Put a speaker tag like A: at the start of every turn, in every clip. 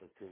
A: אוקיי.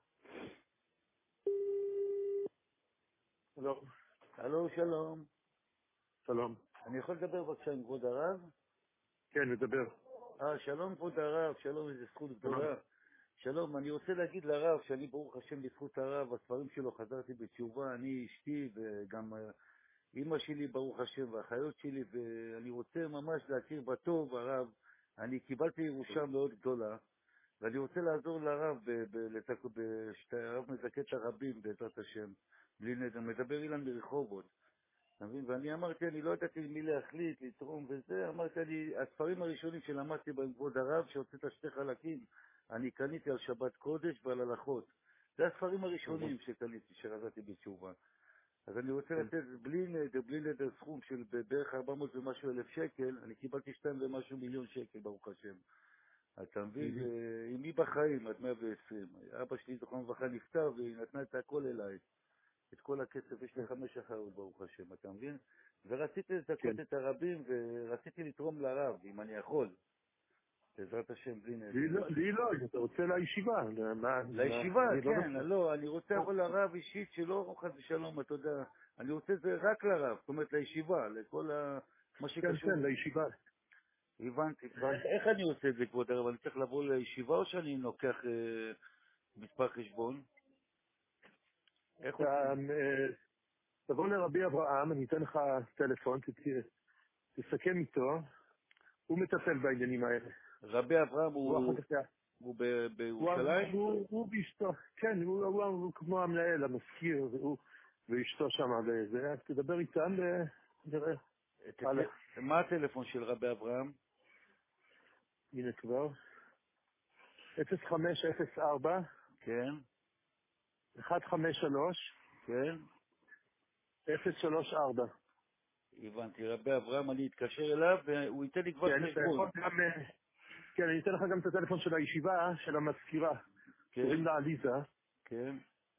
B: שלום.
A: הלו, שלום.
B: שלום.
A: אני יכול לדבר בבקשה עם כבוד הרב?
B: כן, מדבר.
A: שלום כבוד הרב, שלום, איזו זכות
B: שלום.
A: גדולה. שלום, אני רוצה להגיד לרב שאני ברוך השם בזכות הרב, הספרים שלו חזרתי בתשובה, אני אשתי וגם אמא שלי ברוך השם והאחיות שלי, ואני רוצה ממש להכיר בטוב הרב. אני קיבלתי ירושה מאוד גדולה, ואני רוצה לעזור לרב שהרב מזכה את הרבים בעזרת השם, בלי נדר, מדבר אילן מרחובות. אתה מבין? ואני אמרתי, אני לא ידעתי מי להחליט, לתרום וזה, אמרתי, הספרים הראשונים שלמדתי בהם כבוד הרב, שהוצאת שתי חלקים, אני קניתי על שבת קודש ועל הלכות. זה הספרים הראשונים שקניתי, שרזתי בתשובה. אז אני רוצה לתת בלי נדר סכום של בערך 400 ומשהו אלף שקל, אני קיבלתי 2 ומשהו מיליון שקל, ברוך השם. אתה מבין? ואמי בחיים עד 120. אבא שלי זכרון לברכה נפטר והיא נתנה את הכל אליי. את כל הכסף, יש לי 5 אחיות, ברוך השם, אתה מבין? ורציתי
B: כן.
A: לזכות את הרבים, ורציתי לתרום לרב, אם אני יכול, בעזרת השם, בלי נדר.
B: לי לא, אם אתה רוצה לישיבה.
A: לישיבה,
B: אני לא
A: כן,
B: נוסע.
A: לא, אני רוצה אבל לרב אישית, שלא חס ושלום, אתה יודע, אני רוצה את זה רק לרב, זאת אומרת לישיבה, לכל מה
B: כן,
A: שקשור.
B: כן, לישיבה.
A: הבנתי. איך אני עושה את זה, כבוד הרב? אני צריך לבוא לישיבה או שאני לוקח מספר חשבון? איך
B: אתה,
A: עושים?
B: תבוא לרבי אברהם, אני אתן לך טלפון, תסכם איתו, הוא מטפל בעניינים האלה.
A: רבי אברהם
B: הוא אחר כך,
A: הוא בירושלים?
B: הוא ואשתו, כן, הוא כמו המנהל, המזכיר, ואשתו שם, אז תדבר איתם ונראה. הלאה.
A: מה הטלפון של רבי אברהם?
B: הנה כבר. 0504
A: כן,
B: 153
A: כן,
B: 034.
A: הבנתי. רבי אברהם, אני אתקשר אליו והוא ייתן לי כבר
B: כן, אתה יכול
A: חשבון.
B: גם, כן, אני אתן לך גם את הטלפון של הישיבה, של המזכירה.
A: כן,
B: קוראים לה עליזה.
A: כן,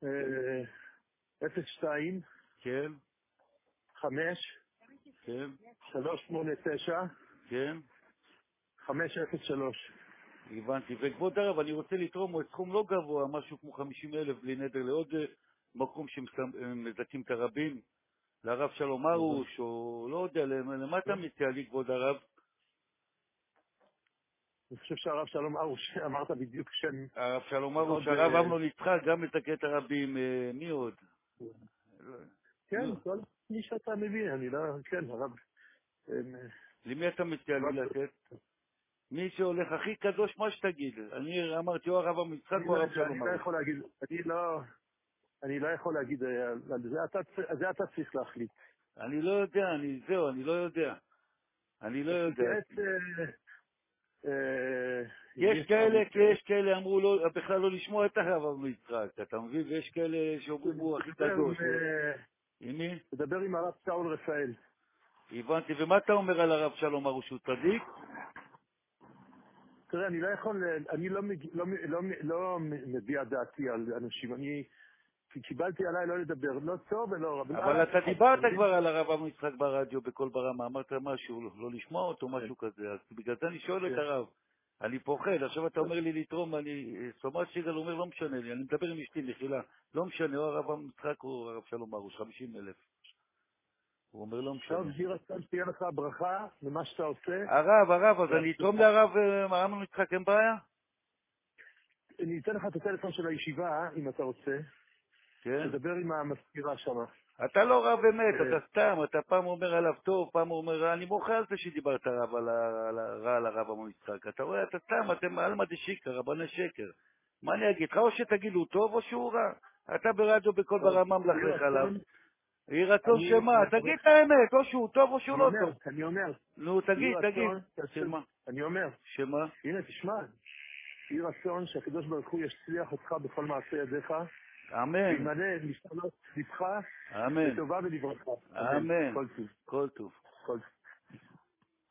B: 02
A: כן,
B: 5
A: כן,
B: 389
A: כן,
B: 503.
A: הבנתי. וכבוד הרב, אני רוצה לתרום את סכום לא גבוה, משהו כמו 50,000 בלי נדר, לעוד מקום שמזכים את הרבים, לרב שלום ארוש, או לא יודע, למה אתה מציע לי, כבוד הרב?
B: אני חושב שהרב שלום ארוש, אמרת בדיוק שם.
A: הרב שלום
B: עוד,
A: ארוש, הרב אמנון יצחק, גם מזכה את הרבים, מי עוד? לא.
B: כן,
A: לא.
B: כל מי שאתה מבין, אני לא, כן, הרב.
A: למי אתה מציע לי לתת? מי שהולך הכי קדוש, מה שתגיד. אני אמרתי, או הרב המשחק
B: אני
A: או
B: לא
A: הרב
B: יודע, אני
A: שלום
B: לא
A: ארוש.
B: יכול להגיד, אני לא יכול להגיד על זה, זה אתה צריך להחליט.
A: אני לא יודע, אני לא יודע. אני לא
B: אז
A: יודע.
B: תתייעץ עם מי
A: יש
B: אתה
A: כאלה, כי
B: מתייעץ.
A: יש כאלה אמרו לא, בכלל לא לשמוע את הרב אמנון יצחק, אתה מבין? ויש כאלה שאומרים הוא הכי קדוש. עם מי?
B: תדבר עם הרב שאול רפאל.
A: הבנתי. ומה אתה אומר על הרב שלום ארוש? הוא צדיק?
B: תראה, אני לא יכול, אני לא מביע דעתי על אנשים. אני קיבלתי עליי לא לדבר, לא טוב ולא רע, על
A: אבל
B: אף
A: אתה
B: אחד, אתה
A: דיברת
B: מבין?
A: כבר על הרב אמנון יצחק ברדיו בקול ברמה, אמרת משהו, לא לשמוע אותו,
B: כן,
A: משהו כזה, אז בגלל זה אני שואל את
B: כן.
A: הרב. אני פוחד, עכשיו אתה אומר לי לתרום, אני, סומך שיגל אומר לא משנה לי, אני מדבר עם אשתי, מחילה, לא משנה, או הרב אמנון יצחק או הרב שלום ארוש, 50,000. הוא אומר לא
B: טוב,
A: משנה.
B: יהי רצון שתהיה לך ברכה למה שאתה עושה.
A: הרב, אז אני אתרום
B: והצלחה.
A: לרב אמנון יצחק, אין בעיה?
B: אני אתן לך את הטלפון של הישיבה, אם אתה רוצה.
A: כן.
B: תדבר עם המזכירה שם.
A: אתה לא רב אמת, אתה סתם, אתה פעם אומר עליו טוב, פעם אומר רע, אני מוחה על זה שדיברת רע על הרב אמנון יצחק. אתה רואה, אתה סתם, אתם עלמא דשיקרא, רבני שקר. מה אני אגיד לך? או שתגיד הוא טוב או שהוא רע. אתה ברדיו בקול
B: טוב,
A: ברמה
B: יהי
A: מלכלך עליו.
B: רצון.
A: יהי רצון
B: אני
A: שמה, תגיד
B: מברך.
A: את האמת, או שהוא טוב או שהוא
B: אני
A: לא
B: אומר,
A: טוב.
B: אני אומר,
A: נו,
B: יהי
A: תגיד.
B: רצון,
A: שמה?
B: אני אומר,
A: שמה?
B: הנה תשמע, יהי רצון שהקדוש ברוך הוא ישליח אותך בכל מעשה ידיך,
A: אמן,
B: וימלא משתנות לבך
A: אמן,
B: לטובה ולברכה. אמן.
A: אמן.
B: כל טוב.
A: כל טוב.
B: כל טוב.